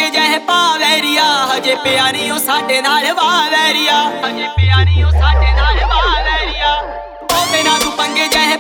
ਜਹ ਪਾਵੈਰੀਆ ਹਜੇ ਪਿਆ ਨੀ ਉਹ ਸਾਡੇ ਨਾਲ ਵਾਵੈਰੀਆ ਹਜੇ ਪਿਆ ਨੀ ਉਹ ਸਾਡੇ ਨਾਲ ਵਾਵੈਰੀਆ ਉਹ ਬਿਨਾਂ ਤੂੰ ਪੰਗੇ ਜਹ